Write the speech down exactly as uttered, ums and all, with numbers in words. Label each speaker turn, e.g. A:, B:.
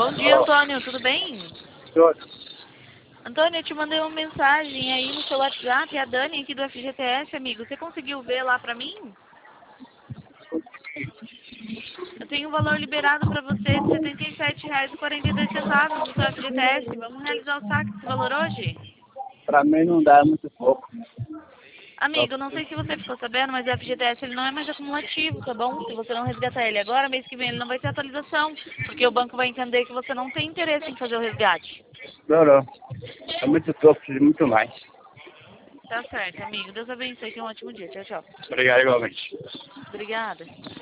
A: Bom dia, Antônio, tudo bem?
B: Tudo.
A: Antônio, eu te mandei uma mensagem aí no seu WhatsApp, a Dani aqui do F G T S, amigo. Você conseguiu ver lá pra mim? Eu tenho um valor liberado pra você de setenta e sete reais e quarenta e dois centavos no seu F G T S. Vamos realizar o saque desse valor hoje?
B: Pra mim não dá, é muito pouco.
A: Amigo, não sei se você ficou sabendo, mas o F G T S ele não é mais acumulativo, tá bom? Se você não resgatar ele agora, mês que vem ele não vai ter atualização, porque o banco vai entender que você não tem interesse em fazer o resgate.
B: Não, não. É muito pouco, preciso de muito mais.
A: Tá certo, amigo. Deus abençoe. Tenha um ótimo dia. Tchau, tchau.
B: Obrigado igualmente.
A: Obrigada.